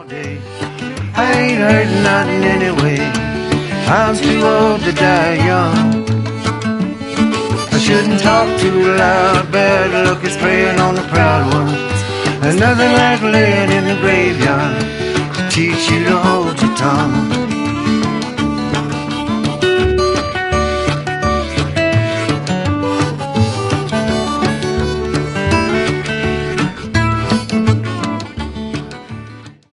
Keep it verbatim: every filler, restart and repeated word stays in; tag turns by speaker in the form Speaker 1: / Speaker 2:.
Speaker 1: day. I ain't heard nothing anyway. I'm too old to die young. I shouldn't talk too loud. Bad luck is preying on the proud ones. There's nothing like laying in the graveyard